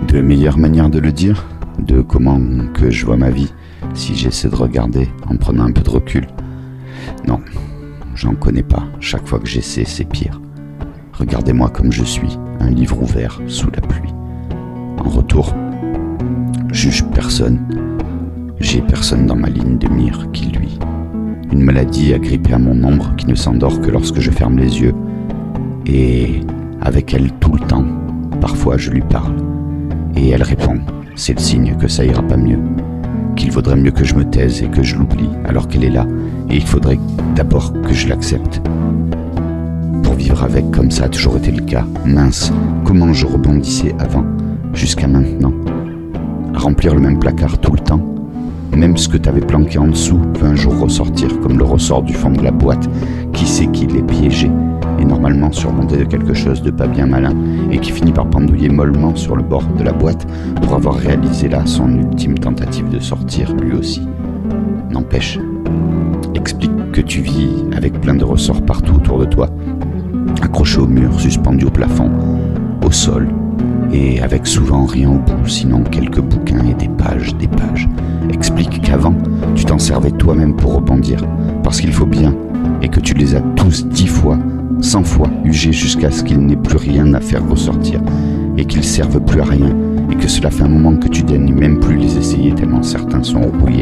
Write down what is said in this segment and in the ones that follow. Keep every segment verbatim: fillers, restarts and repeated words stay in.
De meilleures manières de le dire, de comment que je vois ma vie, si j'essaie de regarder en prenant un peu de recul. Non, j'en connais pas. Chaque fois que j'essaie, c'est pire. Regardez-moi comme je suis, un livre ouvert sous la pluie. En retour, juge personne. J'ai personne dans ma ligne de mire qui lui. Une maladie agrippée à mon ombre qui ne s'endort que lorsque je ferme les yeux. Et avec elle tout le temps, parfois je lui parle. Et elle répond, c'est le signe que ça ira pas mieux. Qu'il vaudrait mieux que je me taise et que je l'oublie alors qu'elle est là. Et il faudrait d'abord que je l'accepte. Pour vivre avec, comme ça a toujours été le cas. Mince, comment je rebondissais avant, jusqu'à maintenant. Remplir le même placard tout le temps. Même ce que t'avais planqué en dessous peut un jour ressortir comme le ressort du fond de la boîte. Qui sait qui l'est piégé et normalement surmonté de quelque chose de pas bien malin et qui finit par pendouiller mollement sur le bord de la boîte pour avoir réalisé là son ultime tentative de sortir lui aussi. N'empêche, explique que tu vis avec plein de ressorts partout autour de toi, accrochés au mur, suspendus au plafond, au sol, et avec souvent rien au bout, sinon quelques bouquins et des pages, des pages. Explique qu'avant, tu t'en servais toi-même pour rebondir, parce qu'il faut bien, et que tu les as tous dix fois, cent fois usés jusqu'à ce qu'il n'ait plus rien à faire ressortir, et qu'ils servent plus à rien, et que cela fait un moment que tu daignes même plus les essayer tellement certains sont rouillés.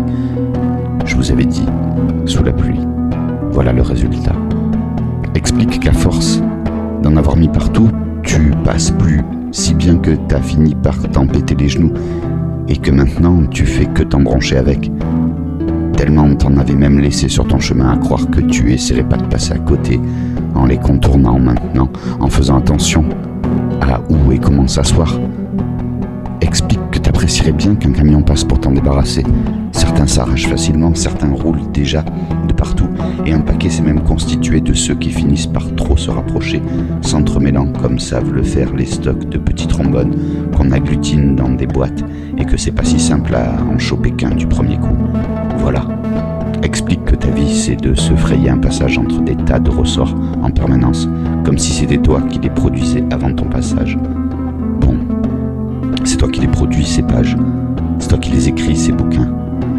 Je vous avais dit, sous la pluie, voilà le résultat. Explique qu'à force d'en avoir mis partout, tu passes plus, si bien que t'as fini par t'en péter les genoux, et que maintenant tu fais que t'embrancher avec. Tellement t'en avais même laissé sur ton chemin à croire que tu essaierais pas de passer à côté, en les contournant maintenant, en faisant attention à où et comment s'asseoir. Explique que t'apprécierais bien qu'un camion passe pour t'en débarrasser. Certains s'arrachent facilement, certains roulent déjà de partout, et un paquet s'est même constitué de ceux qui finissent par trop se rapprocher, s'entremêlant comme savent le faire les stocks de petits trombones qu'on agglutine dans des boîtes, et que c'est pas si simple à en choper qu'un du premier coup. Voilà. Explique que ta vie, c'est de se frayer un passage entre des tas de ressorts en permanence, comme si c'était toi qui les produisais avant ton passage. Bon, c'est toi qui les produis, ces pages. C'est toi qui les écris, ces bouquins.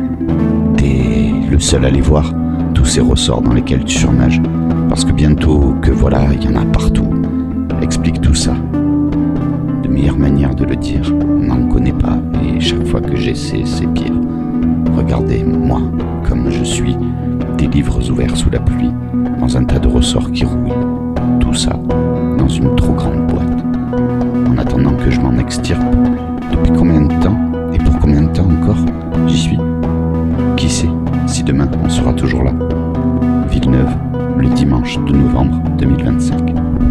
T'es le seul à les voir, tous ces ressorts dans lesquels tu surnages. Parce que bientôt, que voilà, il y en a partout. Explique tout ça. De meilleure manière de le dire, on n'en connaît pas, et chaque fois que j'essaie, c'est pire. Regardez-moi comme je suis, des livres ouverts sous la pluie, dans un tas de ressorts qui rouillent. Tout ça dans une trop grande boîte. En attendant que je m'en extirpe, depuis combien de temps, et pour combien de temps encore, j'y suis. Qui sait si demain on sera toujours là. Villeneuve, le dimanche de novembre deux mille vingt-cinq.